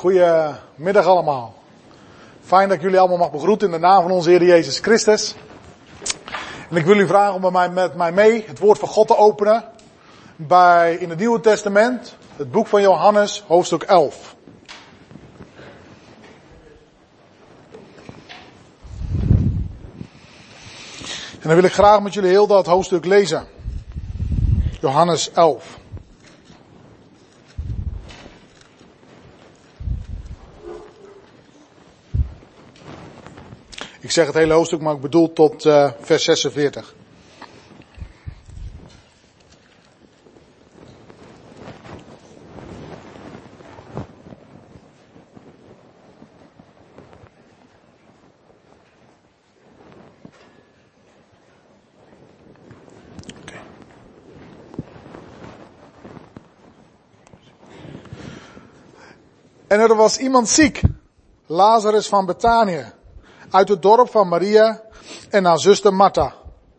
Goedemiddag allemaal. Fijn dat ik jullie allemaal mag begroeten in de naam van onze Heer Jezus Christus. En ik wil u vragen om met mij mee het woord van God te openen in het Nieuwe Testament, het boek van Johannes, hoofdstuk 11. En dan wil ik graag met jullie heel dat hoofdstuk lezen. Johannes 11. Ik zeg het hele hoofdstuk, maar ik bedoel tot vers 46. En er was iemand ziek, Lazarus van Betanië, uit het dorp van Maria en haar zuster Martha.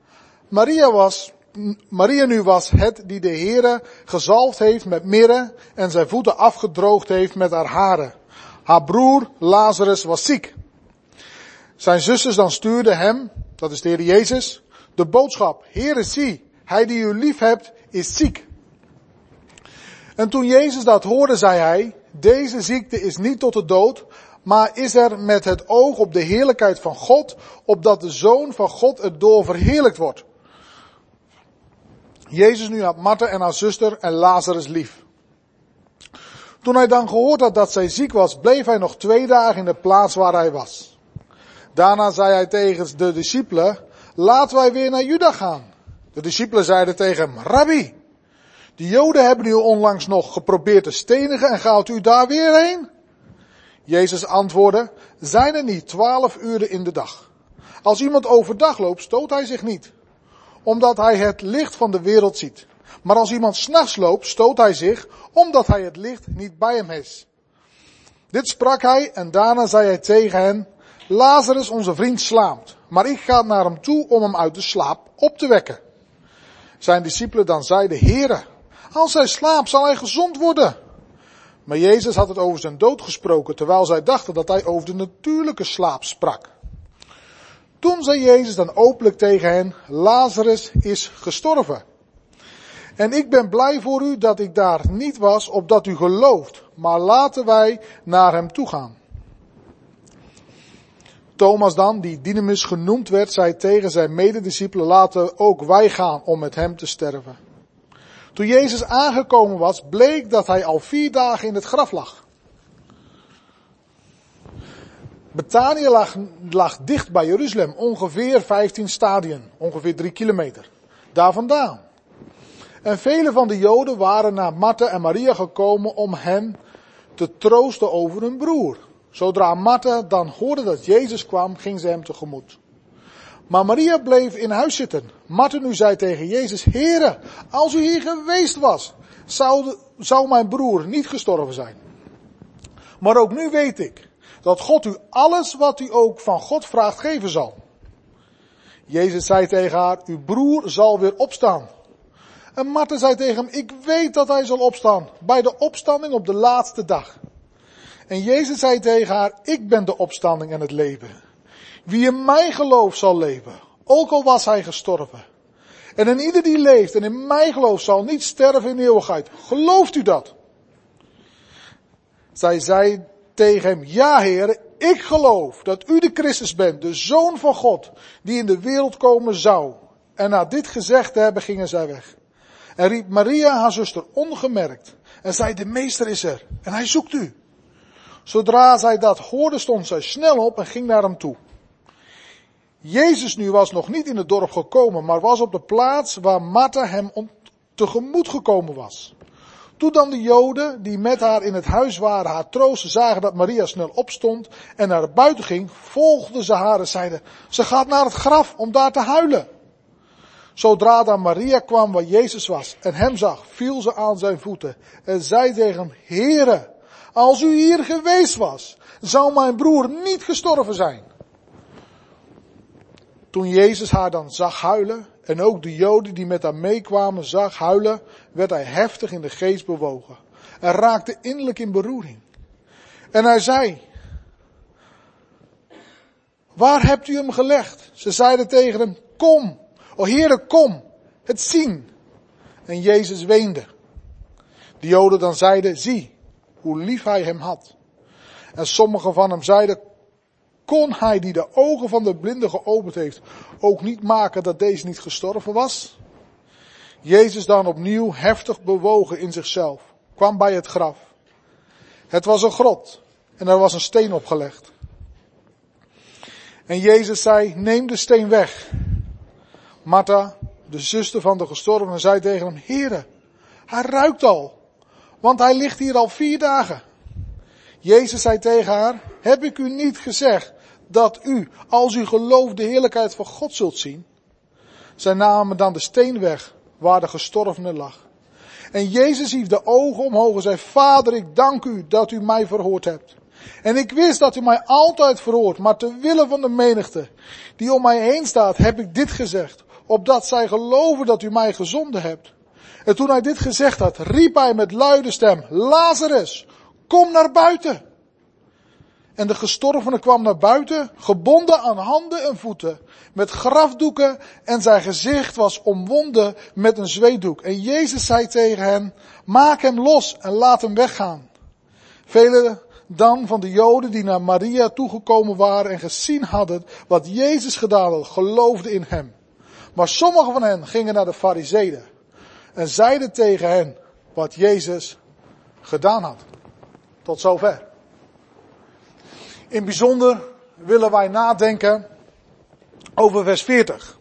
Maria nu was het die de Heere gezalfd heeft met mirre en zijn voeten afgedroogd heeft met haar haren. Haar broer Lazarus was ziek. Zijn zusters dan stuurden hem, dat is de Heer Jezus, de boodschap: Heere, zie, hij die u lief hebt is ziek. En toen Jezus dat hoorde, zei hij: deze ziekte is niet tot de dood, maar is er met het oog op de heerlijkheid van God, opdat de Zoon van God erdoor verheerlijkt wordt. Jezus nu had Martha en haar zuster en Lazarus lief. Toen hij dan gehoord had dat zij ziek was, bleef hij nog 2 dagen in de plaats waar hij was. Daarna zei hij tegen de discipelen: laten wij weer naar Juda gaan. De discipelen zeiden tegen hem: Rabbi, de Joden hebben u onlangs nog geprobeerd te stenigen en gaat u daar weer heen? Jezus antwoordde: zijn er niet 12 uren in de dag? Als iemand overdag loopt, stoot hij zich niet, omdat hij het licht van de wereld ziet. Maar als iemand 's nachts loopt, stoot hij zich, omdat hij het licht niet bij hem is. Dit sprak hij en daarna zei hij tegen hen: Lazarus, onze vriend, slaapt, maar ik ga naar hem toe om hem uit de slaap op te wekken. Zijn discipelen dan zeiden: Heere, als hij slaapt, zal hij gezond worden. Maar Jezus had het over zijn dood gesproken, terwijl zij dachten dat hij over de natuurlijke slaap sprak. Toen zei Jezus dan openlijk tegen hen: Lazarus is gestorven. En ik ben blij voor u dat ik daar niet was, opdat u gelooft, maar laten wij naar hem toe gaan. Thomas dan, die Didymus genoemd werd, zei tegen zijn medediscipelen: laten ook wij gaan om met hem te sterven. Toen Jezus aangekomen was, bleek dat hij al 4 dagen in het graf lag. Betanië lag dicht bij Jeruzalem, ongeveer 15 stadien, ongeveer 3 kilometer. Daar vandaan. En vele van de Joden waren naar Martha en Maria gekomen om hen te troosten over hun broer. Zodra Martha dan hoorde dat Jezus kwam, ging ze hem tegemoet. Maar Maria bleef in huis zitten. Martha nu zei tegen Jezus: Heere, als u hier geweest was, zou mijn broer niet gestorven zijn. Maar ook nu weet ik dat God u alles wat u ook van God vraagt geven zal. Jezus zei tegen haar: uw broer zal weer opstaan. En Martha zei tegen hem: ik weet dat hij zal opstaan, bij de opstanding op de laatste dag. En Jezus zei tegen haar: ik ben de opstanding en het leven. Wie in mij gelooft zal leven, ook al was hij gestorven. En in ieder die leeft en in mij gelooft zal niet sterven in eeuwigheid. Gelooft u dat? Zij zei tegen hem: ja, Heer, ik geloof dat u de Christus bent, de Zoon van God, die in de wereld komen zou. En na dit gezegd te hebben, gingen zij weg. En riep Maria haar zuster ongemerkt en zei: de meester is er en hij zoekt u. Zodra zij dat hoorde, stond zij snel op en ging naar hem toe. Jezus nu was nog niet in het dorp gekomen, maar was op de plaats waar Martha hem tegemoet gekomen was. Toen dan de Joden die met haar in het huis waren haar troosten, zagen dat Maria snel opstond en naar buiten ging, volgden ze haar en zeiden: ze gaat naar het graf om daar te huilen. Zodra dan Maria kwam waar Jezus was en hem zag, viel ze aan zijn voeten en zei tegen hem: Heere, als u hier geweest was, zou mijn broer niet gestorven zijn. Toen Jezus haar dan zag huilen, en ook de Joden die met haar meekwamen zag huilen, werd hij heftig in de geest bewogen en raakte innerlijk in beroering. En hij zei, waar hebt u hem gelegd? Ze zeiden tegen hem, kom, o Heere, kom, het zien. En Jezus weende. De Joden dan zeiden, zie, hoe lief hij hem had. En sommigen van hem zeiden, kon hij die de ogen van de blinde geopend heeft, ook niet maken dat deze niet gestorven was? Jezus dan opnieuw heftig bewogen in zichzelf, kwam bij het graf. Het was een grot en er was een steen opgelegd. En Jezus zei, neem de steen weg. Martha, de zuster van de gestorvene, zei tegen hem, Heere, hij ruikt al, want hij ligt hier al 4 dagen. Jezus zei tegen haar, heb ik u niet gezegd dat u, als u gelooft, de heerlijkheid van God zult zien? Zij namen dan de steen weg waar de gestorvene lag. En Jezus hief de ogen omhoog en zei, Vader, ik dank u dat u mij verhoord hebt. En ik wist dat u mij altijd verhoort, maar ter wille van de menigte die om mij heen staat, heb ik dit gezegd, opdat zij geloven dat u mij gezonden hebt. En toen hij dit gezegd had, riep hij met luide stem, Lazarus, kom naar buiten. En de gestorvene kwam naar buiten, gebonden aan handen en voeten, met grafdoeken, en zijn gezicht was omwonden met een zweetdoek. En Jezus zei tegen hen, maak hem los en laat hem weggaan. Velen dan van de Joden die naar Maria toegekomen waren en gezien hadden wat Jezus gedaan had, geloofden in hem. Maar sommigen van hen gingen naar de Farizeeën en zeiden tegen hen wat Jezus gedaan had. Tot zover. In bijzonder willen wij nadenken over vers 40.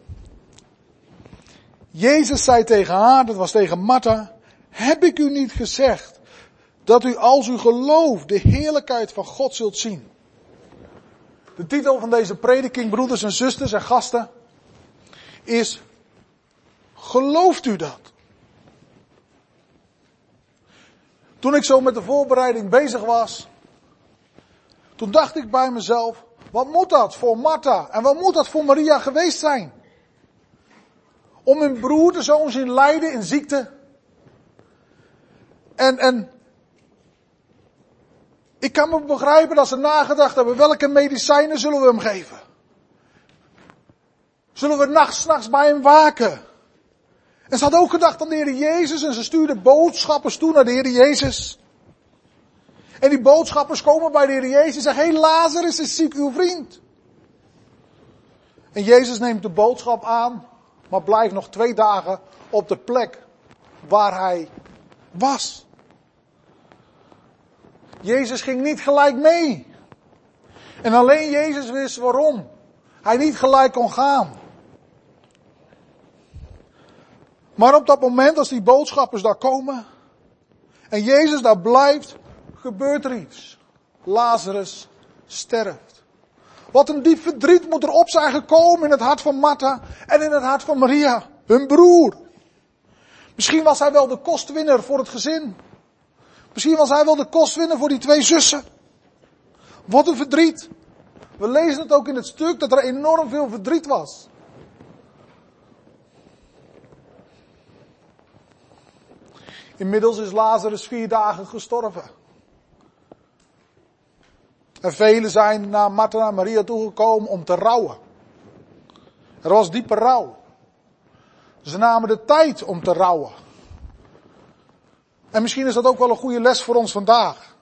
Jezus zei tegen haar, dat was tegen Martha, heb ik u niet gezegd dat u als u gelooft de heerlijkheid van God zult zien? De titel van deze prediking, broeders en zusters en gasten, is, gelooft u dat? Toen ik zo met de voorbereiding bezig was, toen dacht ik bij mezelf, wat moet dat voor Martha en wat moet dat voor Maria geweest zijn? Om hun broer te zo zien lijden in ziekte. En ik kan me begrijpen dat ze nagedacht hebben, welke medicijnen zullen we hem geven? Zullen we s'nachts bij hem waken? En ze had ook gedacht aan de Heer Jezus en ze stuurde boodschappers toe naar de Heer Jezus. En die boodschappers komen bij de Heer Jezus en zeggen, hey, Lazarus is ziek, uw vriend. En Jezus neemt de boodschap aan, maar blijft nog 2 dagen op de plek waar hij was. Jezus ging niet gelijk mee. En alleen Jezus wist waarom hij niet gelijk kon gaan. Maar op dat moment, als die boodschappers daar komen en Jezus daar blijft, gebeurt er iets. Lazarus sterft. Wat een diep verdriet moet er op zijn gekomen in het hart van Martha en in het hart van Maria, hun broer. Misschien was hij wel de kostwinner voor het gezin. Misschien was hij wel de kostwinner voor die 2 zussen. Wat een verdriet. We lezen het ook in het stuk dat er enorm veel verdriet was. Inmiddels is Lazarus 4 dagen gestorven. En velen zijn naar Martha en Maria toegekomen om te rouwen. Er was diepe rouw. Ze namen de tijd om te rouwen. En misschien is dat ook wel een goede les voor ons vandaag.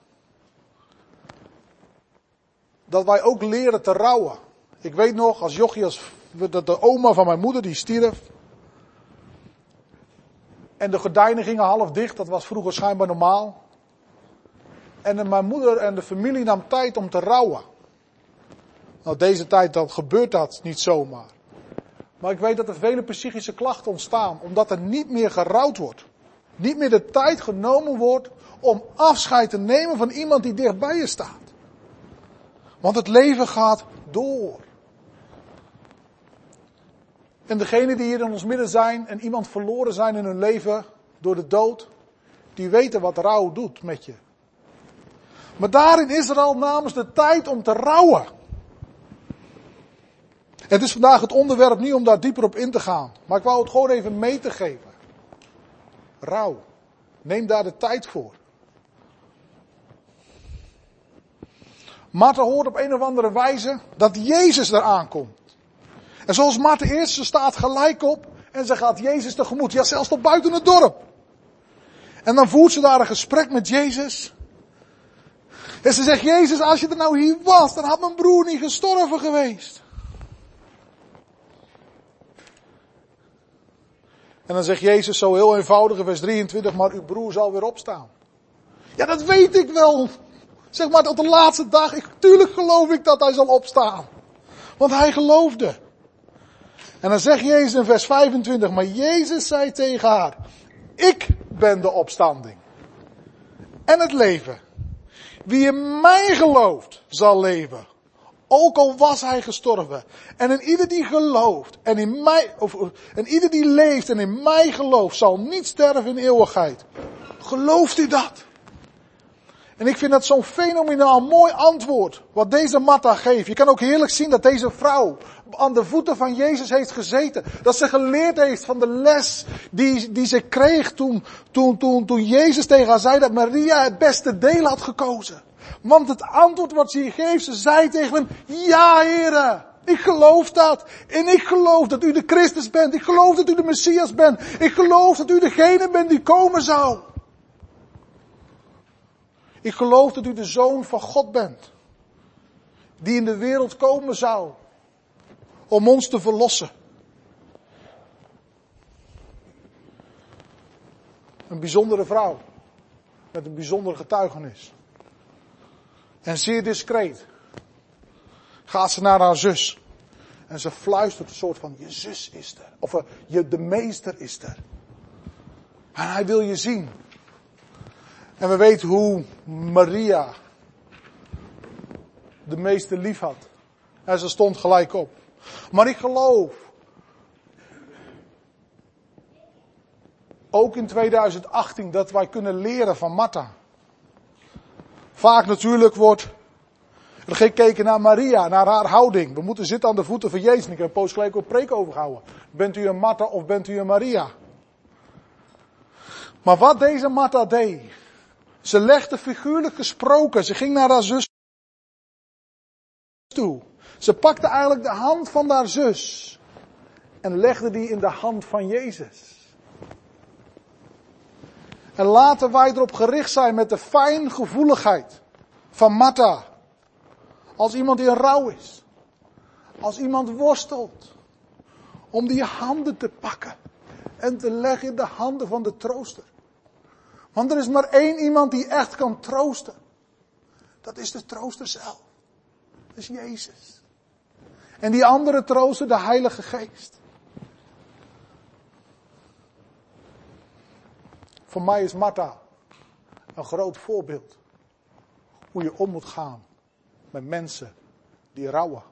Dat wij ook leren te rouwen. Ik weet nog, als jochie, dat de oma van mijn moeder, die stierf. En de gordijnen gingen half dicht, dat was vroeger schijnbaar normaal. En mijn moeder en de familie nam tijd om te rouwen. Nou, deze tijd dan gebeurt dat niet zomaar. Maar ik weet dat er vele psychische klachten ontstaan, omdat er niet meer gerouwd wordt. Niet meer de tijd genomen wordt om afscheid te nemen van iemand die dicht bij je staat. Want het leven gaat door. En degenen die hier in ons midden zijn en iemand verloren zijn in hun leven door de dood, die weten wat rouw doet met je. Maar daarin is er al namens de tijd om te rouwen. Het is vandaag het onderwerp niet om daar dieper op in te gaan, maar ik wou het gewoon even mee te geven. Rouw. Neem daar de tijd voor. Martha hoort op een of andere wijze dat Jezus eraan komt. En zoals Martha eerst, ze staat gelijk op en ze gaat Jezus tegemoet. Ja, zelfs tot buiten het dorp. En dan voert ze daar een gesprek met Jezus. En ze zegt, Jezus, als je er nou hier was, dan had mijn broer niet gestorven geweest. En dan zegt Jezus zo heel eenvoudig in vers 23, maar uw broer zal weer opstaan. Ja, dat weet ik wel. Zeg maar tot de laatste dag. Tuurlijk geloof ik dat hij zal opstaan. Want hij geloofde. En dan zegt Jezus in vers 25, maar Jezus zei tegen haar, ik ben de opstanding. En het leven. Wie in mij gelooft, zal leven. Ook al was hij gestorven. En in ieder die gelooft, en ieder die leeft en in mij gelooft, zal niet sterven in eeuwigheid. Gelooft u dat? En ik vind dat zo'n fenomenaal mooi antwoord, wat deze Martha geeft. Je kan ook heerlijk zien dat deze vrouw aan de voeten van Jezus heeft gezeten. Dat ze geleerd heeft van de les die ze kreeg toen Jezus tegen haar zei dat Maria het beste deel had gekozen. Want het antwoord wat ze hier geeft, ze zei tegen hem, ja Heere, ik geloof dat. En ik geloof dat u de Christus bent. Ik geloof dat u de Messias bent. Ik geloof dat u degene bent die komen zou. Ik geloof dat u de Zoon van God bent. Die in de wereld komen zou. Om ons te verlossen. Een bijzondere vrouw. Met een bijzondere getuigenis. En zeer discreet. Gaat ze naar haar zus. En ze fluistert een soort van, je zus is er. Of de meester is er. En hij wil je zien. En we weten hoe Maria de meester lief had. En ze stond gelijk op. Maar ik geloof, ook in 2018, dat wij kunnen leren van Martha. Vaak natuurlijk wordt er gekeken naar Maria, naar haar houding. We moeten zitten aan de voeten van Jezus. En ik heb een poos geleden ook preek overgehouden. Bent u een Martha of bent u een Maria? Maar wat deze Martha deed, ze legde figuurlijk gesproken, ze ging naar haar zus toe. Ze pakte eigenlijk de hand van haar zus en legde die in de hand van Jezus. En laten wij erop gericht zijn met de fijngevoeligheid van Martha. Als iemand die in rouw is. Als iemand worstelt. Om die handen te pakken. En te leggen in de handen van de trooster. Want er is maar één iemand die echt kan troosten. Dat is de trooster zelf. Dat is Jezus. En die andere trooster, de Heilige Geest. Voor mij is Martha een groot voorbeeld. Hoe je om moet gaan met mensen die rouwen.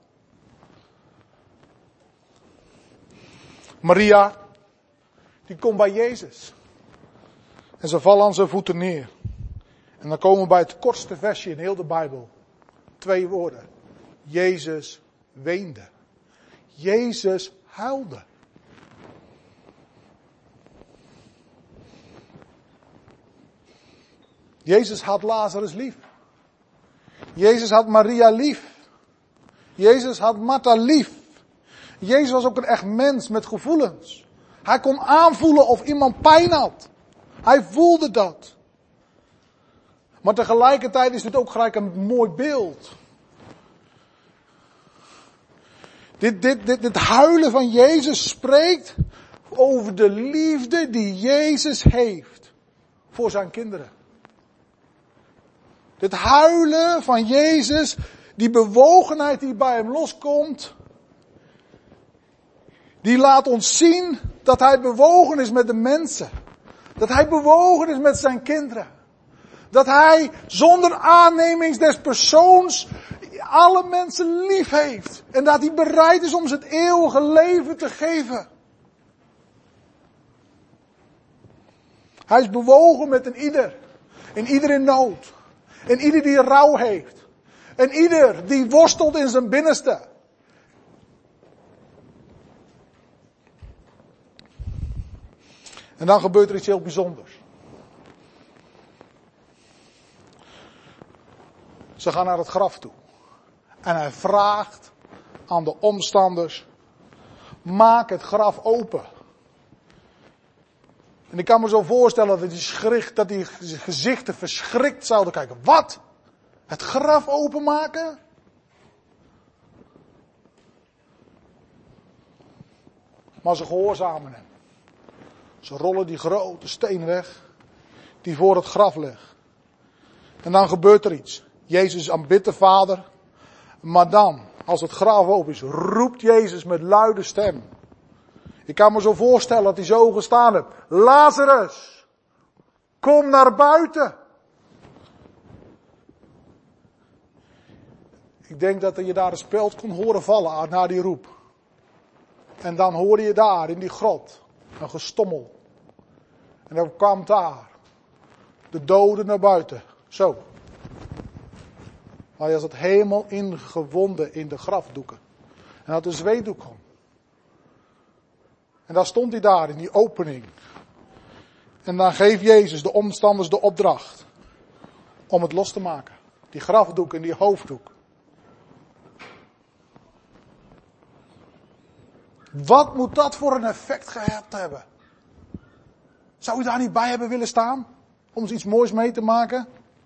Maria, die komt bij Jezus. En ze vallen aan zijn voeten neer. En dan komen we bij het kortste versje in heel de Bijbel. 2 woorden. Jezus weende. Jezus huilde. Jezus had Lazarus lief. Jezus had Maria lief. Jezus had Martha lief. Jezus was ook een echt mens met gevoelens. Hij kon aanvoelen of iemand pijn had. Hij voelde dat. Maar tegelijkertijd is dit ook gelijk een mooi beeld. Dit huilen van Jezus spreekt over de liefde die Jezus heeft voor zijn kinderen. Dit huilen van Jezus, die bewogenheid die bij hem loskomt, die laat ons zien dat hij bewogen is met de mensen. Dat hij bewogen is met zijn kinderen. Dat hij zonder aannemings des persoons alle mensen lief heeft. En dat hij bereid is om het eeuwige leven te geven. Hij is bewogen met een ieder. En ieder in nood. En ieder die rouw heeft. En ieder die worstelt in zijn binnenste. En dan gebeurt er iets heel bijzonders. Ze gaan naar het graf toe. En hij vraagt aan de omstanders, maak het graf open. En ik kan me zo voorstellen dat die gezichten verschrikt zouden kijken. Wat? Het graf openmaken? Maar ze gehoorzamen hem. Ze rollen die grote steen weg, die voor het graf ligt. En dan gebeurt er iets. Jezus aanbidt de Vader. Maar dan, als het graf open is, roept Jezus met luide stem. Ik kan me zo voorstellen dat hij zo gestaan heeft. Lazarus, kom naar buiten. Ik denk dat je daar een speld kon horen vallen na die roep. En dan hoorde je daar in die grot een gestommel. En dan kwam daar de doden naar buiten. Zo. Maar hij had het helemaal ingewonden in de grafdoeken. En had een zweetdoek om. En daar stond hij daar in die opening. En dan geeft Jezus de omstanders de opdracht om het los te maken. Die grafdoek en die hoofddoek. Wat moet dat voor een effect gehad hebben? Zou u daar niet bij hebben willen staan? Om eens iets moois mee te maken?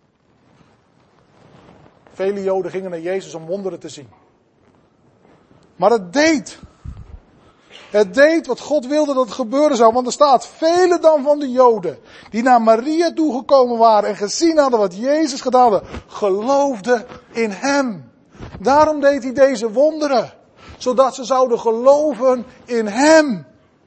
Vele Joden gingen naar Jezus om wonderen te zien. Maar het deed. Het deed wat God wilde dat het gebeuren zou. Want er staat, velen dan van de Joden die naar Maria toegekomen waren en gezien hadden wat Jezus gedaan had, geloofden in hem. Daarom deed hij deze wonderen. Zodat ze zouden geloven in hem.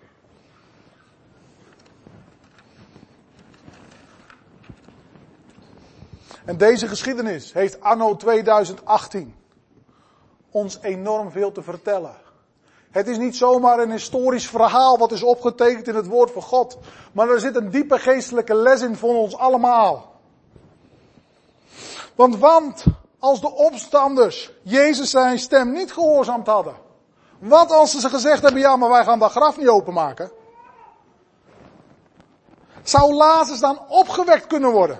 En deze geschiedenis heeft anno 2018 ons enorm veel te vertellen. Het is niet zomaar een historisch verhaal wat is opgetekend in het woord van God. Maar er zit een diepe geestelijke les in voor ons allemaal. Want als de opstanders Jezus zijn stem niet gehoorzaamd hadden. Wat als ze gezegd hebben, ja maar wij gaan dat graf niet openmaken. Zou Lazarus dan opgewekt kunnen worden?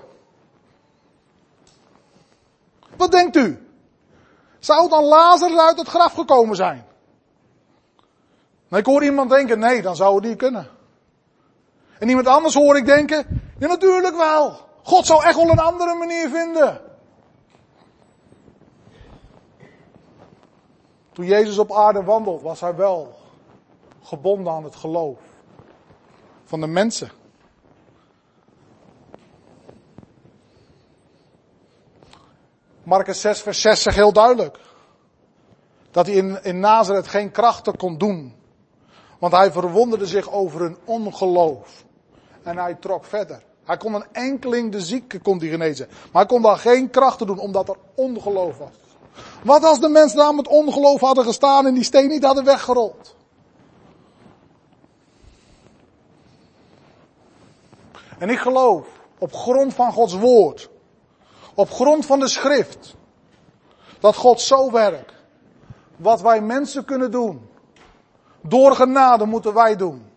Wat denkt u? Zou dan Lazarus uit het graf gekomen zijn? Nou, ik hoor iemand denken, nee, dan zou het niet kunnen. En iemand anders hoor ik denken, ja natuurlijk wel. God zou echt wel een andere manier vinden. Toen Jezus op aarde wandelt, was hij wel gebonden aan het geloof van de mensen. Markus 6 vers 6 zegt heel duidelijk dat hij in Nazareth geen krachten kon doen. Want hij verwonderde zich over hun ongeloof. En hij trok verder. Hij kon een enkeling de zieke genezen. Maar hij kon daar geen krachten doen omdat er ongeloof was. Wat als de mensen daar met ongeloof hadden gestaan en die steen niet hadden weggerold? En ik geloof op grond van Gods woord, op grond van de schrift, dat God zo werkt. Wat wij mensen kunnen doen, door genade moeten wij doen.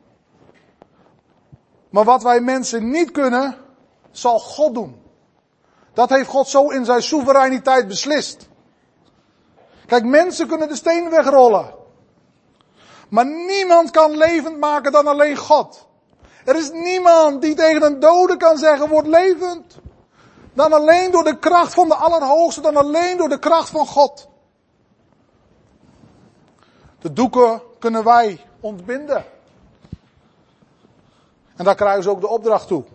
Maar wat wij mensen niet kunnen, zal God doen. Dat heeft God zo in zijn soevereiniteit beslist. Kijk, mensen kunnen de steen wegrollen. Maar niemand kan levend maken dan alleen God. Er is niemand die tegen een dode kan zeggen, word levend. Dan alleen door de kracht van de Allerhoogste, dan alleen door de kracht van God. De doeken kunnen wij ontbinden. En daar krijgen ze ook de opdracht toe.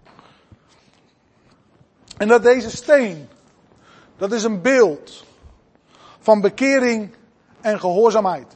En dat deze steen, dat is een beeld van bekering en gehoorzaamheid.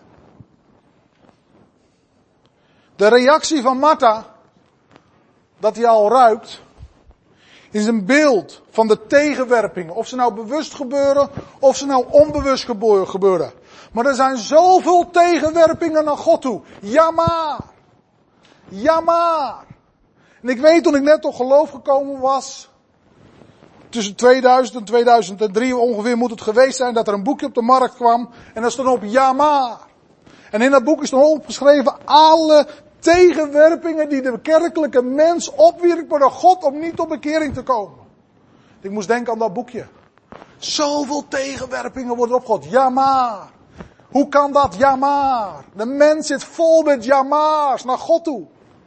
De reactie van Martha, dat hij al ruikt, is een beeld van de tegenwerpingen. Of ze nou bewust gebeuren, of ze nou onbewust gebeuren. Maar er zijn zoveel tegenwerpingen naar God toe. Ja maar. Ja maar. En ik weet toen ik net tot geloof gekomen was, tussen 2000 en 2003 ongeveer moet het geweest zijn, dat er een boekje op de markt kwam. En daar stond op ja maar. En in dat boek is dan opgeschreven alle tegenwerpingen die de kerkelijke mens opwierpen door God om niet tot bekering te komen. Ik moest denken aan dat boekje. Zoveel tegenwerpingen worden opgegooid. Ja maar. Hoe kan dat? Ja maar. De mens zit vol met ja maar's naar God toe.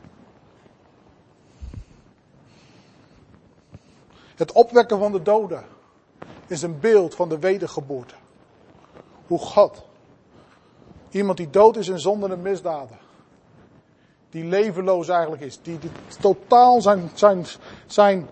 Het opwekken van de doden is een beeld van de wedergeboorte. Hoe God, iemand die dood is in zonden en misdaden, die levenloos eigenlijk is, die totaal zijn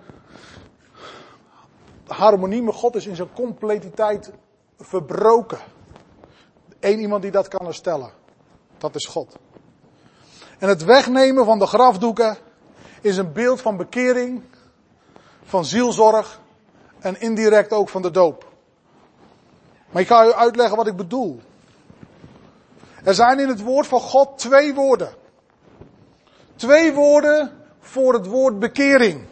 harmonie met God is in zijn completiteit verbroken. Eén iemand die dat kan herstellen, dat is God. En het wegnemen van de grafdoeken is een beeld van bekering, van zielzorg en indirect ook van de doop. Maar ik ga u uitleggen wat ik bedoel. Er zijn in het woord van God 2 woorden. 2 woorden voor het woord bekering.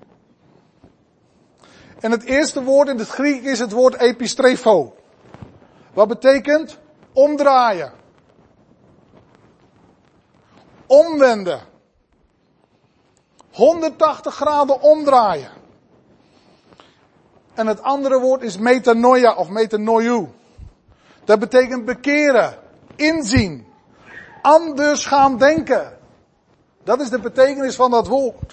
En het eerste woord in het Griek is het woord epistrefo. Wat betekent omdraaien. Omwenden. 180 graden omdraaien. En het andere woord is metanoia of metanoiou. Dat betekent bekeren, inzien, anders gaan denken. Dat is de betekenis van dat woord.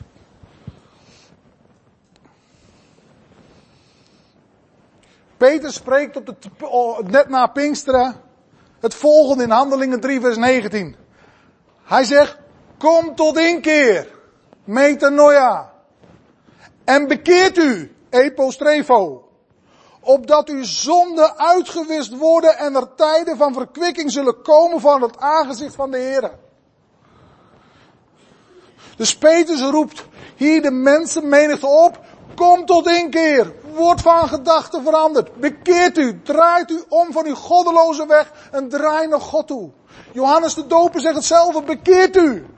Peter spreekt net na Pinksteren het volgende in Handelingen 3 vers 19. Hij zegt, kom tot inkeer, metanoia, en bekeert u, epostrefo, opdat uw zonden uitgewist worden en er tijden van verkwikking zullen komen van het aangezicht van de Heer. Dus Petrus roept hier de mensenmenigte op, kom tot inkeer, word van gedachten veranderd, bekeert u, draait u om van uw goddeloze weg en draai naar God toe. Johannes de Doper zegt hetzelfde, bekeert u.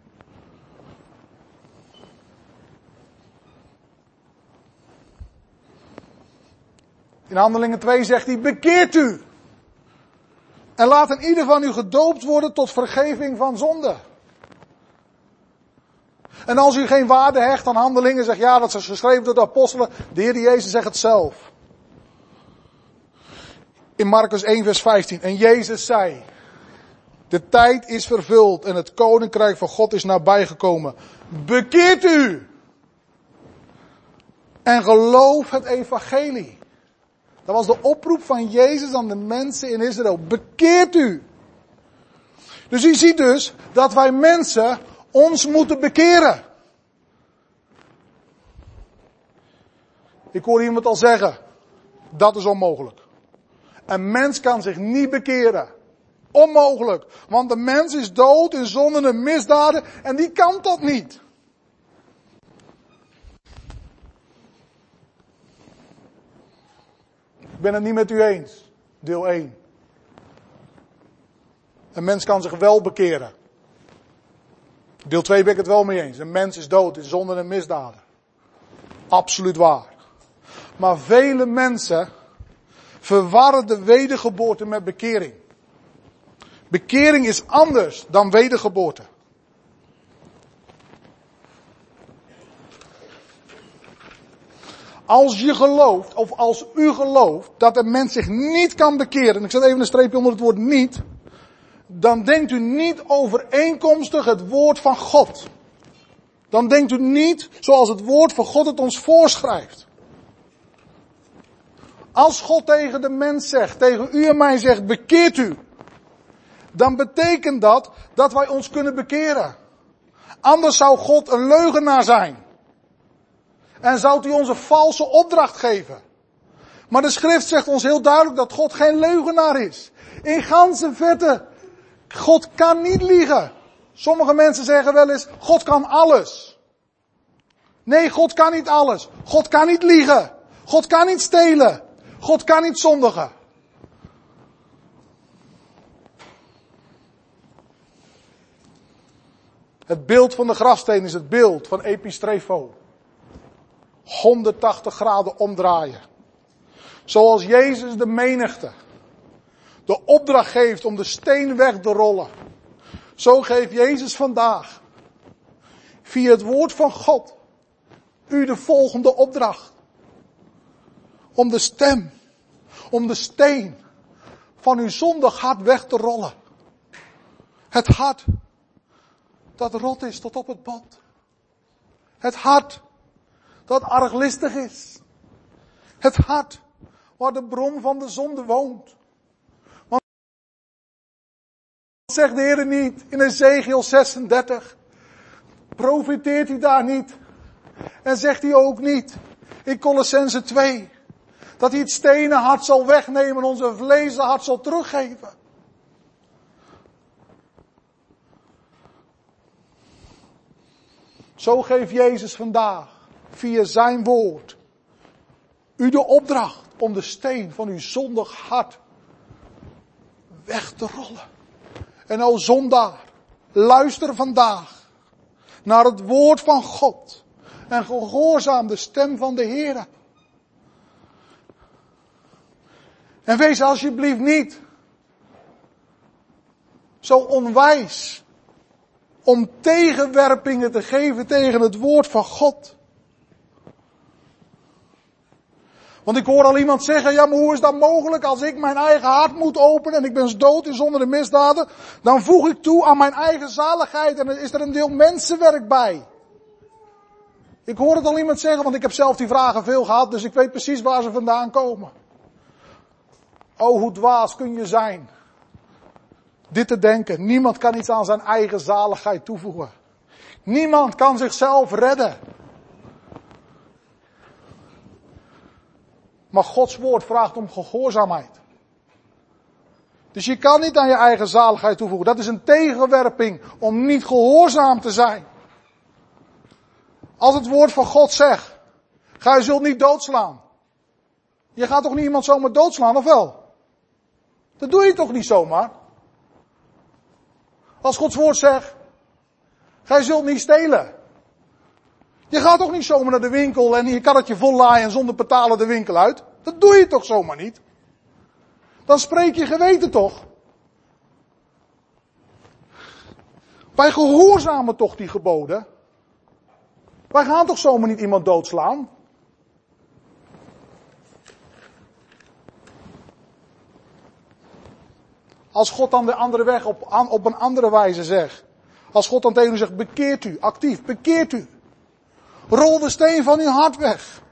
In Handelingen 2 zegt hij, bekeert u. En laat een ieder van u gedoopt worden tot vergeving van zonde. En als u geen waarde hecht aan Handelingen, zegt ja, dat is geschreven door de apostelen. De Heer Jezus zegt het zelf. In Marcus 1 vers 15. En Jezus zei, de tijd is vervuld en het koninkrijk van God is nabijgekomen. Bekeert u. En geloof het evangelie. Dat was de oproep van Jezus aan de mensen in Israël. Bekeert u. Dus u ziet dus dat wij mensen ons moeten bekeren. Ik hoor iemand al zeggen, dat is onmogelijk. Een mens kan zich niet bekeren. Onmogelijk. Want de mens is dood in zonden en misdaden en die kan dat niet. Ik ben het niet met u eens. Deel 1. Een mens kan zich wel bekeren. Deel 2 ben ik het wel mee eens. Een mens is dood in zonden en misdaden. Absoluut waar. Maar vele mensen verwarren de wedergeboorte met bekering. Bekering is anders dan wedergeboorte. Als je gelooft, of als u gelooft, dat een mens zich niet kan bekeren, en ik zet even een streepje onder het woord niet, dan denkt u niet overeenkomstig het woord van God. Dan denkt u niet zoals het woord van God het ons voorschrijft. Als God tegen de mens zegt, tegen u en mij zegt, bekeert u, dan betekent dat wij ons kunnen bekeren. Anders zou God een leugenaar zijn. En zou hij ons een valse opdracht geven. Maar de schrift zegt ons heel duidelijk dat God geen leugenaar is. In ganse verte, God kan niet liegen. Sommige mensen zeggen wel eens, God kan alles. Nee, God kan niet alles. God kan niet liegen. God kan niet stelen. God kan niet zondigen. Het beeld van de grafsteen is het beeld van epistrefo. 180 graden omdraaien. Zoals Jezus de menigte de opdracht geeft om de steen weg te rollen. Zo geeft Jezus vandaag via het woord van God u de volgende opdracht. om de stem, om de steen van uw zondig hart weg te rollen. Het hart dat rot is tot op het bot. Het hart dat arglistig is. Het hart waar de bron van de zonde woont. Want zegt de Heer niet in Ezekiel 36. Profiteert hij daar niet? En zegt hij ook niet in Colossense 2. Dat hij het stenen hart zal wegnemen en onze vlezen hart zal teruggeven. Zo geeft Jezus vandaag via zijn woord u de opdracht om de steen van uw zondig hart weg te rollen. En o zondaar, luister vandaag naar het woord van God en gehoorzaam de stem van de Heer. En wees alsjeblieft niet zo onwijs om tegenwerpingen te geven tegen het woord van God. Want ik hoor al iemand zeggen, ja maar hoe is dat mogelijk als ik mijn eigen hart moet openen en ik ben dood in zonder de misdaden, dan voeg ik toe aan mijn eigen zaligheid en dan is er een deel mensenwerk bij. Ik hoor het al iemand zeggen, want ik heb zelf die vragen veel gehad, dus ik weet precies waar ze vandaan komen. Oh, hoe dwaas kun je zijn. Dit te denken, niemand kan iets aan zijn eigen zaligheid toevoegen. Niemand kan zichzelf redden. Maar Gods woord vraagt om gehoorzaamheid. Dus je kan niet aan je eigen zaligheid toevoegen. Dat is een tegenwerping om niet gehoorzaam te zijn. Als het woord van God zegt, gij zult niet doodslaan. Je gaat toch niet iemand zomaar doodslaan, of wel? Dat doe je toch niet zomaar? Als Gods woord zegt, gij zult niet stelen. Je gaat toch niet zomaar naar de winkel en je karretje vol laaien en zonder betalen de winkel uit? Dat doe je toch zomaar niet? Dan spreek je geweten toch? Wij gehoorzamen toch die geboden? Wij gaan toch zomaar niet iemand doodslaan? Als God dan de andere weg op een andere wijze zegt. Als God dan tegen u zegt, bekeert u, actief, bekeert u. Rol de steen van uw hart weg.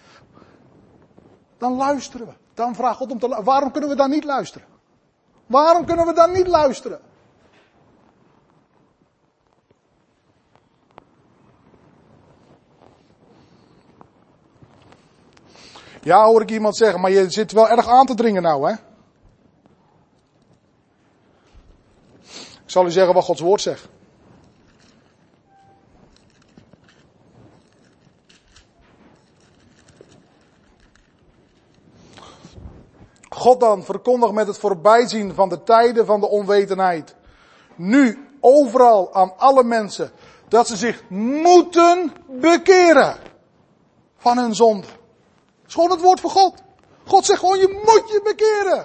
Dan luisteren we. Dan vraagt God om te luisteren. Waarom kunnen we dan niet luisteren? Waarom kunnen we dan niet luisteren? Ja, hoor ik iemand zeggen, maar je zit wel erg aan te dringen nou, hè? Ik zal u zeggen wat Gods woord zegt. God dan verkondigt met het voorbijzien van de tijden van de onwetendheid. Nu overal aan alle mensen. Dat ze zich moeten bekeren. Van hun zonde. Dat is gewoon het woord van God. God zegt gewoon je moet je bekeren.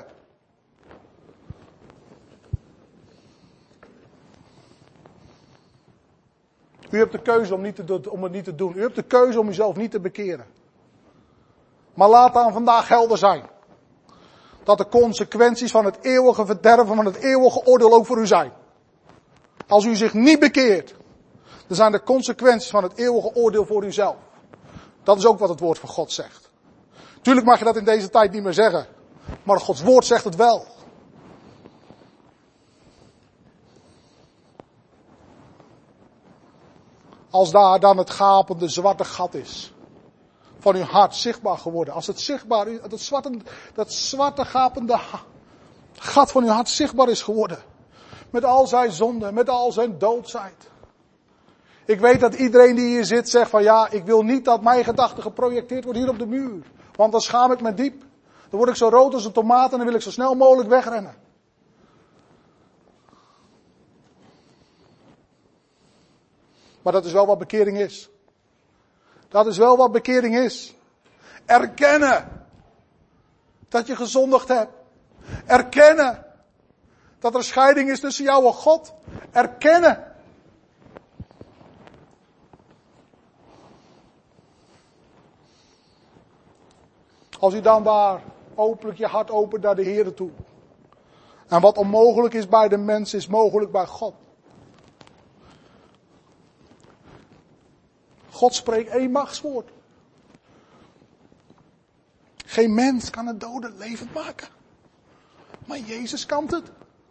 U hebt de keuze om het niet te doen. U hebt de keuze om uzelf niet te bekeren. Maar laat dan vandaag helder zijn. Dat de consequenties van het eeuwige verderven, van het eeuwige oordeel ook voor u zijn. Als u zich niet bekeert, dan zijn de consequenties van het eeuwige oordeel voor uzelf. Dat is ook wat het woord van God zegt. Tuurlijk mag je dat in deze tijd niet meer zeggen. Maar Gods woord zegt het wel. Als daar dan het gapende zwarte gat is. Van uw hart zichtbaar geworden. Als het zichtbaar, dat zwarte gapende gat van uw hart zichtbaar is geworden. Met al zijn zonde, met al zijn doodsheid. Ik weet dat iedereen die hier zit zegt van ja, ik wil niet dat mijn gedachten geprojecteerd worden hier op de muur. Want dan schaam ik me diep. Dan word ik zo rood als een tomaat en dan wil ik zo snel mogelijk wegrennen. Maar dat is wel wat bekering is. Dat is wel wat bekering is. Erkennen dat je gezondigd hebt. Erkennen dat er scheiding is tussen jou en God. Erkennen. Als je dan daar openlijk je hart opent naar de Heer toe. En wat onmogelijk is bij de mens, is mogelijk bij God. God spreekt één machtswoord. Geen mens kan het doden levend maken. Maar Jezus kan het.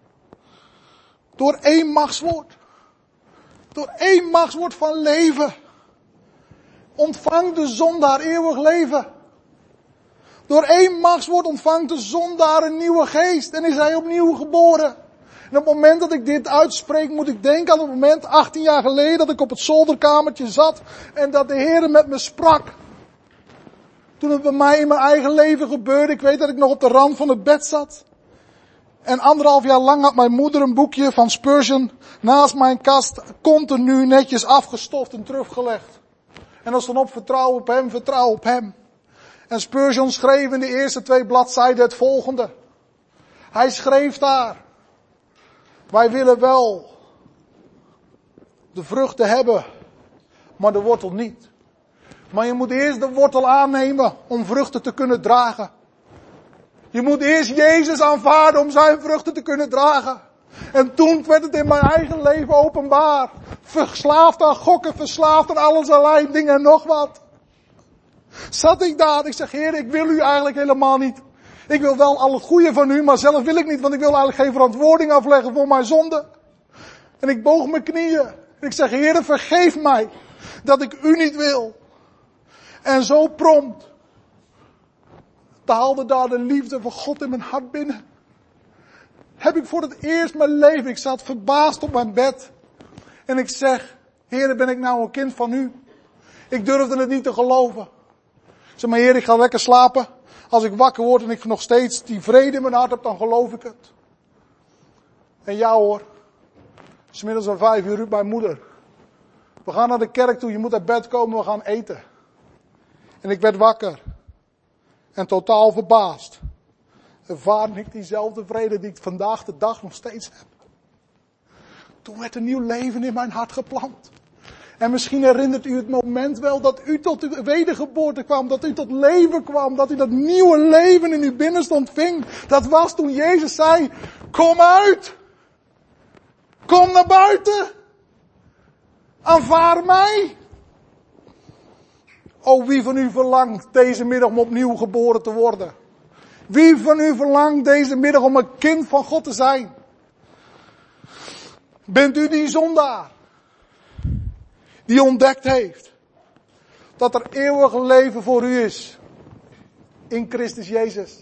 Door één machtswoord. Door één machtswoord van leven. Ontvangt de zondaar eeuwig leven. Door één machtswoord ontvangt de zondaar een nieuwe geest. En is hij opnieuw geboren. En op het moment dat ik dit uitspreek, moet ik denken aan het moment 18 jaar geleden dat ik op het zolderkamertje zat. En dat de Heer met me sprak. Toen het bij mij in mijn eigen leven gebeurde. Ik weet dat ik nog op de rand van het bed zat. En 1,5 jaar lang had mijn moeder een boekje van Spurgeon naast mijn kast continu netjes afgestoft en teruggelegd. En er stond op vertrouw op hem, vertrouw op hem. En Spurgeon schreef in de eerste 2 bladzijden het volgende. Hij schreef daar. Wij willen wel de vruchten hebben, maar de wortel niet. Maar je moet eerst de wortel aannemen om vruchten te kunnen dragen. Je moet eerst Jezus aanvaarden om zijn vruchten te kunnen dragen. En toen werd het in mijn eigen leven openbaar. Verslaafd aan gokken, verslaafd aan alles allerlei dingen en nog wat. Zat ik daar, ik zeg, Heer, ik wil u eigenlijk helemaal niet. Ik wil wel al het goede van u, maar zelf wil ik niet, want ik wil eigenlijk geen verantwoording afleggen voor mijn zonde. En ik boog mijn knieën. En ik zeg, Heer, vergeef mij dat ik u niet wil. En zo prompt daalde daar de liefde van God in mijn hart binnen. Heb ik voor het eerst mijn leven, ik zat verbaasd op mijn bed. En ik zeg, Heer, ben ik nou een kind van u? Ik durfde het niet te geloven. Ik zeg, maar Heer, ik ga lekker slapen. Als ik wakker word en ik nog steeds die vrede in mijn hart heb, dan geloof ik het. En ja hoor, 's middags om 5 uur roept mijn moeder. We gaan naar de kerk toe, je moet uit bed komen, we gaan eten. En ik werd wakker. En totaal verbaasd. Ervaarde ik diezelfde vrede die ik vandaag de dag nog steeds heb. Toen werd een nieuw leven in mijn hart geplant. En misschien herinnert u het moment wel dat u tot de wedergeboorte kwam, dat u tot leven kwam, dat u dat nieuwe leven in uw binnenste ontving. Dat was toen Jezus zei, kom uit. Kom naar buiten. Aanvaar mij. Oh, wie van u verlangt deze middag om opnieuw geboren te worden? Wie van u verlangt deze middag om een kind van God te zijn? Bent u die zondaar? Die ontdekt heeft dat er eeuwig leven voor u is. In Christus Jezus.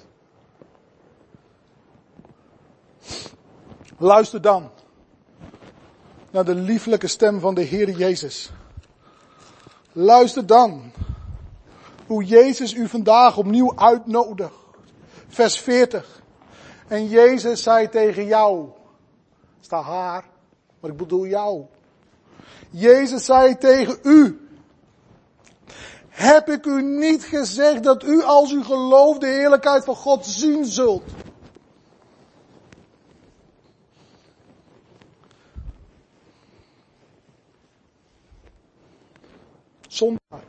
Luister dan naar de lieflijke stem van de Heer Jezus. Luister dan hoe Jezus u vandaag opnieuw uitnodigt. Vers 40. En Jezus zei tegen jou. Staat haar, maar ik bedoel jou. Jezus zei tegen u. Heb ik u niet gezegd dat u als u gelooft de heerlijkheid van God zien zult? Zondaar.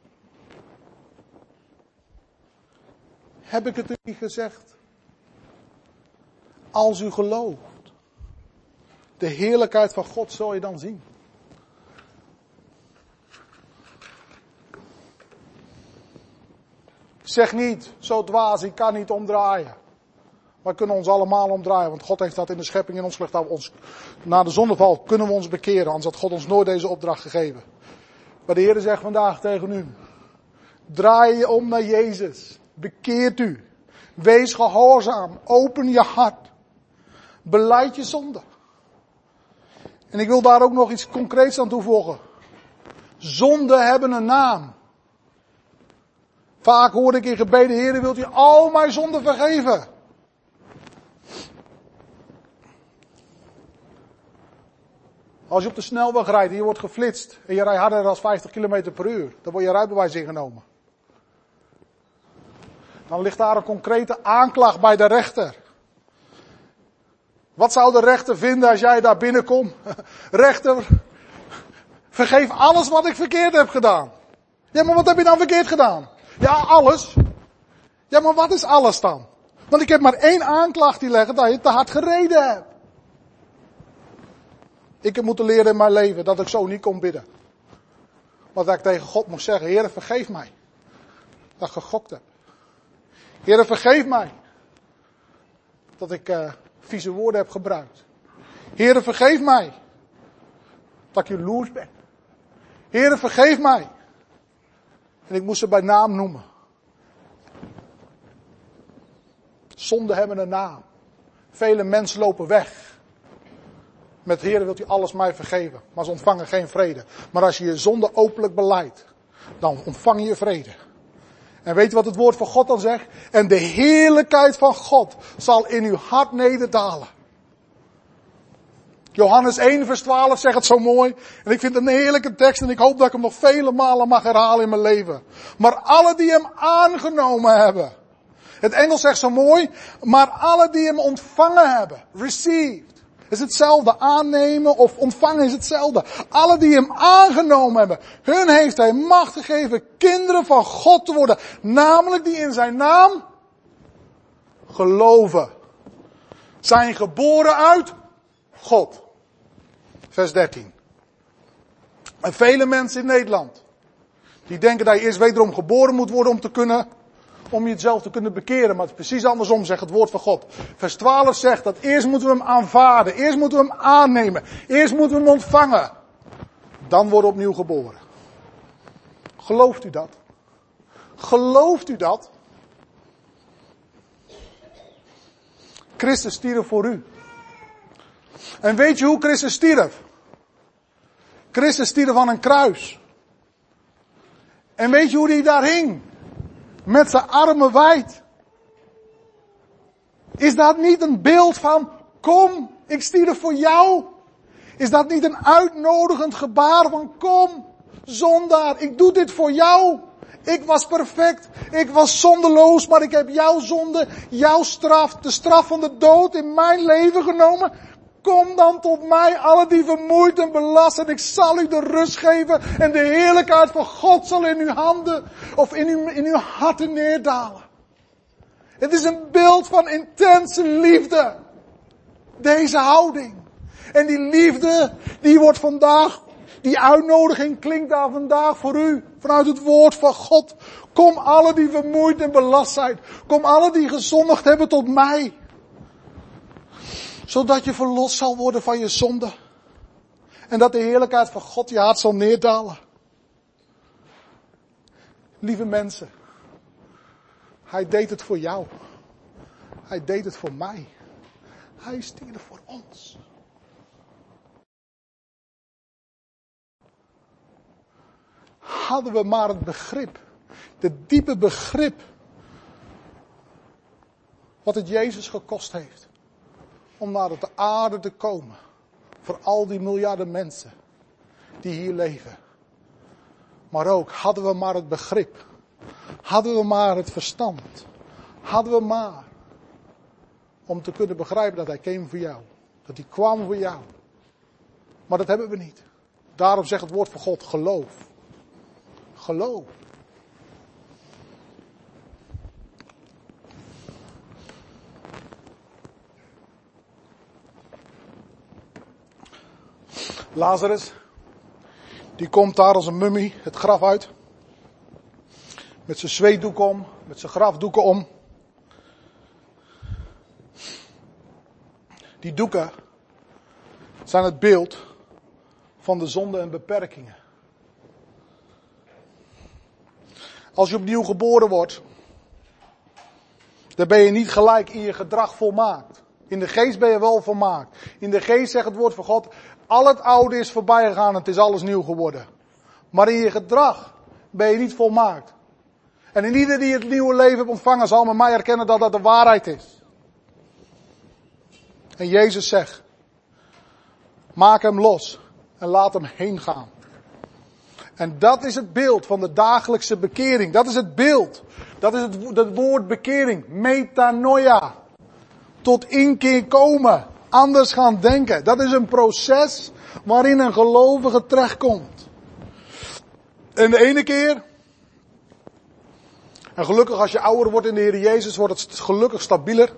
Heb ik het u niet gezegd? Als u gelooft, de heerlijkheid van God zul je dan zien. Zeg niet, zo dwaas, ik kan niet omdraaien. We kunnen ons allemaal omdraaien, want God heeft dat in de schepping in ons gelegd. Na de zondeval kunnen we ons bekeren, anders had God ons nooit deze opdracht gegeven. Maar de Heer zegt vandaag tegen u, draai je om naar Jezus. Bekeert u. Wees gehoorzaam. Open je hart. Belijd je zonde. En ik wil daar ook nog iets concreets aan toevoegen. Zonden hebben een naam. Vaak hoor ik in gebeden, Heer, wilt u al mijn zonden vergeven? Als je op de snelweg rijdt en je wordt geflitst en je rijdt harder dan 50 km per uur, dan wordt je rijbewijs ingenomen. Dan ligt daar een concrete aanklacht bij de rechter. Wat zou de rechter vinden als jij daar binnenkomt? Rechter, vergeef alles wat ik verkeerd heb gedaan. Ja, maar wat heb je dan verkeerd gedaan? Ja, alles. Ja, maar wat is alles dan? Want ik heb maar één aanklacht die leggen, dat je te hard gereden hebt. Ik heb moeten leren in mijn leven dat ik zo niet kon bidden. Maar dat ik tegen God moest zeggen, Heere, vergeef mij. Dat ik gegokt heb. Heere, vergeef mij. Dat ik vieze woorden heb gebruikt. Heere, vergeef mij. Dat ik jaloers ben. Heere, vergeef mij. En ik moest ze bij naam noemen. Zonden hebben een naam. Vele mensen lopen weg. Met Heere wilt u alles mij vergeven. Maar ze ontvangen geen vrede. Maar als je je zonde openlijk belijdt, dan ontvang je vrede. En weet je wat het woord van God dan zegt? En de heerlijkheid van God zal in uw hart nederdalen. Johannes 1 vers 12 zegt het zo mooi. En ik vind het een heerlijke tekst en ik hoop dat ik hem nog vele malen mag herhalen in mijn leven. Maar alle die hem aangenomen hebben. Het Engels zegt zo mooi. Maar alle die hem ontvangen hebben. Received. Is hetzelfde. Aannemen of ontvangen is hetzelfde. Alle die hem aangenomen hebben. Hun heeft hij macht gegeven kinderen van God te worden. Namelijk die in zijn naam geloven. Zijn geboren uit God. Vers 13. En vele mensen in Nederland. Die denken dat je eerst wederom geboren moet worden om jezelf te kunnen bekeren. Maar het is precies andersom, zegt het woord van God. Vers 12 zegt dat eerst moeten we hem aanvaarden. Eerst moeten we hem aannemen. Eerst moeten we hem ontvangen. Dan worden we opnieuw geboren. Gelooft u dat? Gelooft u dat? Christus stierf voor u. En weet je hoe Christus stierf? Christus stierf aan een kruis. En weet je hoe hij daar hing? Met zijn armen wijd. Is dat niet een beeld van, kom, ik stierf voor jou? Is dat niet een uitnodigend gebaar van, kom, zondaar, ik doe dit voor jou. Ik was perfect, ik was zondeloos, maar ik heb jouw zonde, jouw straf, de straf van de dood in mijn leven genomen. Kom dan tot mij, alle die vermoeid en belast, en ik zal u de rust geven. En de heerlijkheid van God zal in uw handen, of in uw harten neerdalen. Het is een beeld van intense liefde. Deze houding. En die liefde, die wordt vandaag, die uitnodiging klinkt daar vandaag voor u. Vanuit het woord van God. Kom alle die vermoeid en belast zijn. Kom alle die gezondigd hebben tot mij. Zodat je verlost zal worden van je zonde. En dat de heerlijkheid van God je hart zal neerdalen. Lieve mensen. Hij deed het voor jou. Hij deed het voor mij. Hij stierf voor ons. Hadden we maar het begrip. De diepe begrip. Wat het Jezus gekost heeft. Om naar de aarde te komen. Voor al die miljarden mensen. Die hier leven. Maar ook hadden we maar het begrip. Hadden we maar het verstand. Hadden we maar. Om te kunnen begrijpen dat hij kwam voor jou. Dat hij kwam voor jou. Maar dat hebben we niet. Daarom zegt het woord van God, geloof. Geloof. Lazarus, die komt daar als een mummie het graf uit. Met zijn zweetdoeken om, met zijn grafdoeken om. Die doeken zijn het beeld van de zonde en beperkingen. Als je opnieuw geboren wordt, dan ben je niet gelijk in je gedrag volmaakt. In de geest ben je wel volmaakt. In de geest zegt het woord van God, al het oude is voorbij gegaan, het is alles nieuw geworden. Maar in je gedrag ben je niet volmaakt. En in ieder die het nieuwe leven heeft ontvangen zal met mij erkennen dat dat de waarheid is. En Jezus zegt, maak hem los en laat hem heen gaan. En dat is het beeld van de dagelijkse bekering. Dat is het beeld. Dat is het woord bekering. Metanoia. Tot inkeer komen. Anders gaan denken. Dat is een proces waarin een gelovige terechtkomt. En de ene keer En gelukkig als je ouder wordt in de Heer Jezus, wordt het gelukkig stabieler.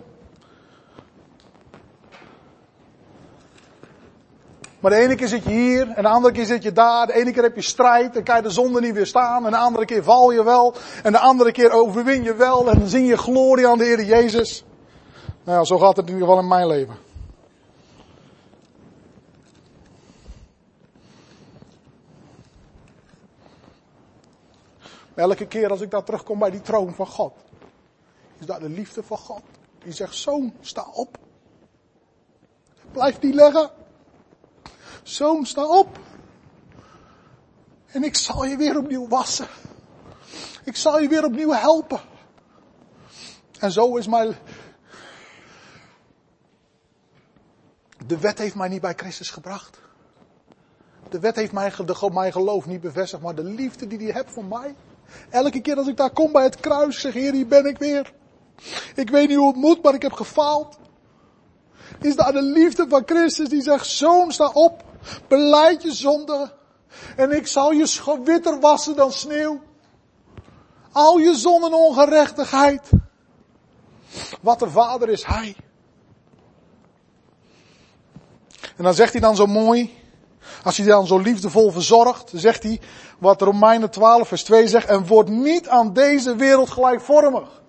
Maar de ene keer zit je hier, en de andere keer zit je daar. De ene keer heb je strijd, en kan je de zonde niet weerstaan. En de andere keer val je wel. En de andere keer overwin je wel. En dan zing je glorie aan de Heer Jezus. Nou ja, zo gaat het in ieder geval in mijn leven. Elke keer als ik daar terugkom bij die troon van God, is daar de liefde van God. Die zegt, zoon, sta op. Blijf niet liggen. Zoon, sta op. En ik zal je weer opnieuw wassen. Ik zal je weer opnieuw helpen. En zo is mijn... De wet heeft mij niet bij Christus gebracht. De wet heeft mijn geloof niet bevestigd, maar de liefde die hij hebt voor mij. Elke keer als ik daar kom bij het kruis, zeg Heer, hier ben ik weer. Ik weet niet hoe het moet, maar ik heb gefaald. Is daar de liefde van Christus die zegt, zoon, sta op. Belijd je zonde. En ik zal je witter wassen dan sneeuw. Al je zonde en ongerechtigheid. Wat een vader is hij. En dan zegt hij dan zo mooi. Als hij dan zo liefdevol verzorgt. Dan zegt hij wat Romeinen 12 vers 2 zegt. En word niet aan deze wereld gelijkvormig.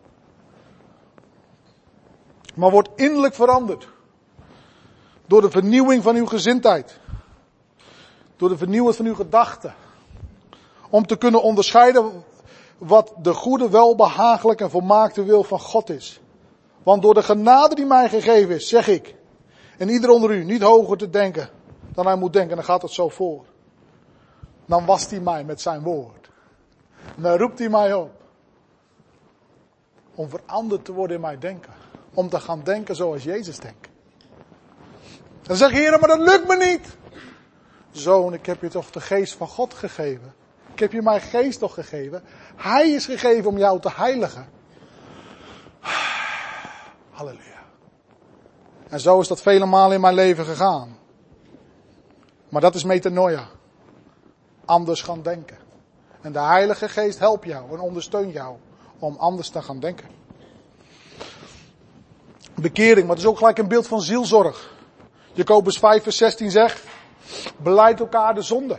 Maar word innerlijk veranderd. Door de vernieuwing van uw gezindheid. Door de vernieuwing van uw gedachten. Om te kunnen onderscheiden wat de goede, welbehagelijke en volmaakte wil van God is. Want door de genade die mij gegeven is, zeg ik. En ieder onder u niet hoger te denken dan hij moet denken. En dan gaat het zo voor. Dan wast hij mij met zijn woord. En dan roept hij mij op. Om veranderd te worden in mijn denken. Om te gaan denken zoals Jezus denkt. Dan zeg je, Heer, maar dat lukt me niet. Zoon, ik heb je toch de geest van God gegeven. Ik heb je mijn geest toch gegeven. Hij is gegeven om jou te heiligen. Halleluja. En zo is dat vele malen in mijn leven gegaan. Maar dat is metanoia. Anders gaan denken. En de Heilige Geest helpt jou en ondersteunt jou om anders te gaan denken. Bekering, maar het is ook gelijk een beeld van zielzorg. Jacobus 5 vers 16 zegt, belijd elkaar de zonde.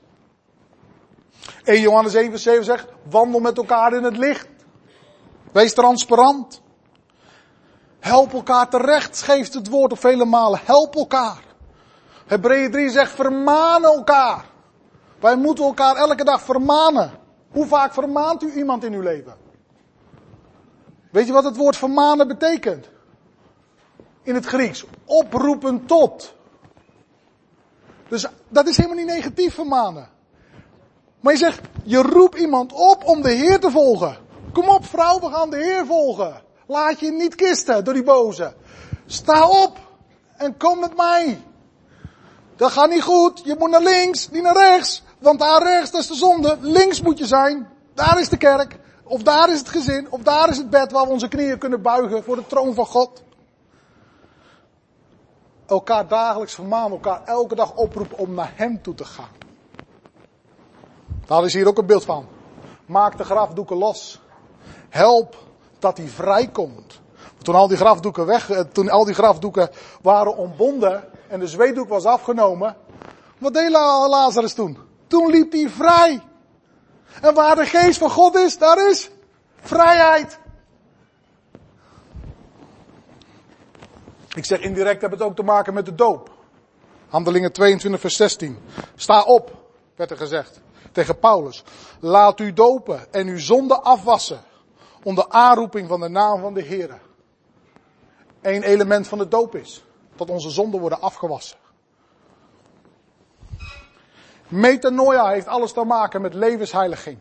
1 Johannes 1 vers 7 zegt, wandel met elkaar in het licht. Wees transparant. Help elkaar terecht, geeft het woord op vele malen. Help elkaar. Hebreeën 3 zegt, vermanen elkaar. Wij moeten elkaar elke dag vermanen. Hoe vaak vermaant u iemand in uw leven? Weet je wat het woord vermanen betekent? In het Grieks. Oproepen tot. Dus dat is helemaal niet negatief vermanen. Maar je zegt, je roept iemand op om de Heer te volgen. Kom op vrouw, we gaan de Heer volgen. Laat je niet kisten door die boze. Sta op en kom met mij. Dat gaat niet goed. Je moet naar links, niet naar rechts. Want daar rechts, dat is de zonde. Links moet je zijn. Daar is de kerk. Of daar is het gezin. Of daar is het bed waar we onze knieën kunnen buigen voor de troon van God. Elkaar dagelijks vermanen. Elkaar elke dag oproepen om naar hem toe te gaan. Daar is hier ook een beeld van. Maak de grafdoeken los. Help dat hij vrijkomt. Toen al die grafdoeken waren ontbonden en de zweetdoek was afgenomen. Wat deed Lazarus toen? Toen liep hij vrij. En waar de geest van God is, daar is vrijheid. Ik zeg indirect heb het ook te maken met de doop. Handelingen 22 vers 16. Sta op, werd er gezegd tegen Paulus. Laat u dopen en uw zonde afwassen. Onder aanroeping van de naam van de Heere. Eén element van de doop is. Dat onze zonden worden afgewassen. Metanoia heeft alles te maken met levensheiliging.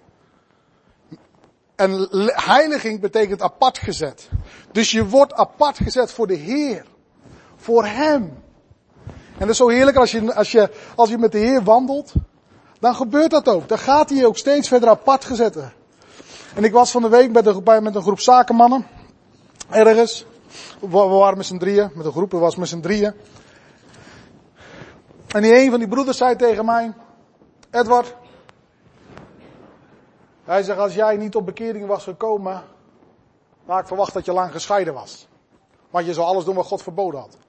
En heiliging betekent apart gezet. Dus je wordt apart gezet voor de Heer. Voor Hem. En dat is zo heerlijk als je met de Heer wandelt. Dan gebeurt dat ook. Dan gaat hij je ook steeds verder apart gezetten. En ik was van de week met een groep zakenmannen. Ergens. We waren met z'n drieën. Met een groep, we waren met z'n drieën. En een van die broeders zei tegen mij. Edward. Hij zegt, als jij niet tot bekering was gekomen, had ik verwacht dat je lang gescheiden was. Want je zou alles doen wat God verboden had.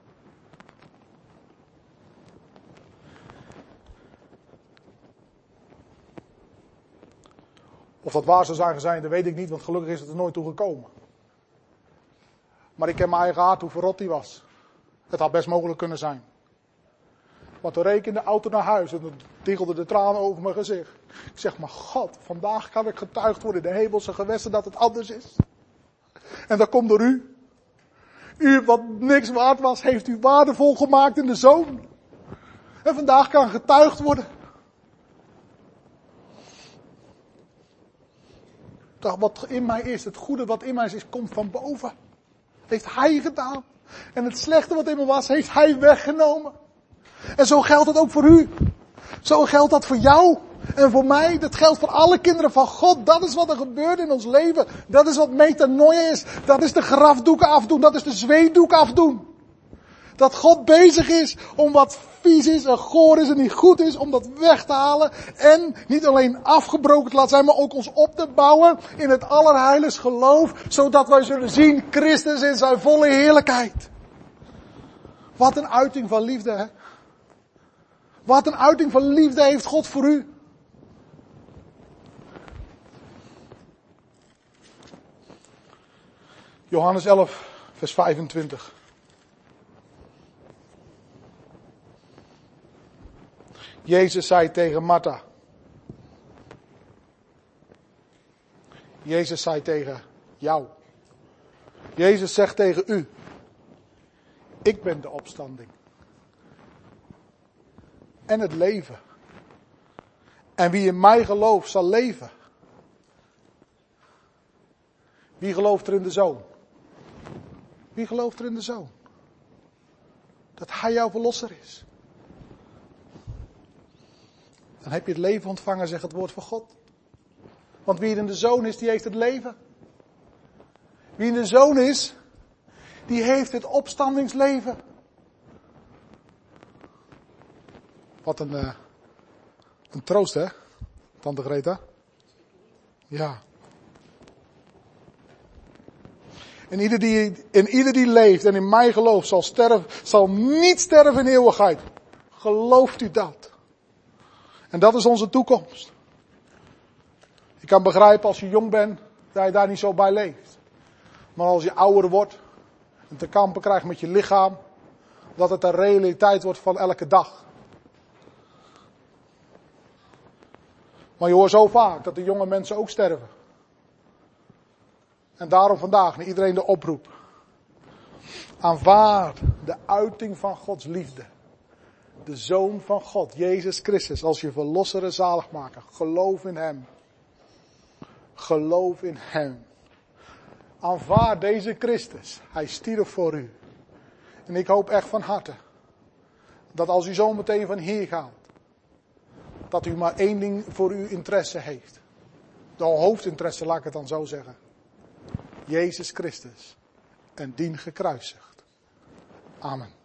Of dat waar zou zijn, dat weet ik niet, want gelukkig is het er nooit toe gekomen. Maar ik ken mijn eigen hart, hoe verrot die was. Het had best mogelijk kunnen zijn. Want toen reed ik in de auto naar huis en dan tiggelden de tranen over mijn gezicht. Ik zeg, maar God, vandaag kan ik getuigd worden in de hemelse gewesten dat het anders is. En dat komt door u. U wat niks waard was, heeft u waardevol gemaakt in de Zoon. En vandaag kan getuigd worden. Dat wat in mij is, het goede wat in mij is, komt van boven. Heeft Hij gedaan. En het slechte wat in me was, heeft Hij weggenomen. En zo geldt het ook voor u. Zo geldt dat voor jou en voor mij. Dat geldt voor alle kinderen van God. Dat is wat er gebeurt in ons leven. Dat is wat metanoia is. Dat is de grafdoeken afdoen. Dat is de zweetdoek afdoen. Dat God bezig is om wat vies is en goor is en niet goed is, om dat weg te halen. En niet alleen afgebroken te laten zijn, maar ook ons op te bouwen in het allerheiligst geloof. Zodat wij zullen zien Christus in zijn volle heerlijkheid. Wat een uiting van liefde, hè? Wat een uiting van liefde heeft God voor u. Johannes 11, vers 25. Jezus zei tegen Martha. Jezus zei tegen jou. Jezus zegt tegen u. Ik ben de opstanding. En het leven. En wie in mij gelooft zal leven. Wie gelooft er in de Zoon? Wie gelooft er in de Zoon? Dat Hij jouw verlosser is. Dan heb je het leven ontvangen, zegt het woord van God. Want wie in de Zoon is, die heeft het leven. Wie in de Zoon is, die heeft het opstandingsleven. Wat een troost, hè, tante Greta? Ja. En ieder die leeft en in mij gelooft zal niet sterven in eeuwigheid. Gelooft u dat? En dat is onze toekomst. Je kan begrijpen als je jong bent, dat je daar niet zo bij leeft. Maar als je ouder wordt en te kampen krijgt met je lichaam, dat het een realiteit wordt van elke dag. Maar je hoort zo vaak dat de jonge mensen ook sterven. En daarom vandaag naar iedereen de oproep. Aanvaard de uiting van Gods liefde. De Zoon van God, Jezus Christus, als je verlosser en zaligmaker. Geloof in Hem. Geloof in Hem. Aanvaard deze Christus. Hij stierf voor u. En ik hoop echt van harte, dat als u zo meteen van hier gaat, dat u maar één ding voor uw interesse heeft. De hoofdinteresse, laat ik het dan zo zeggen. Jezus Christus en dien gekruisigd. Amen.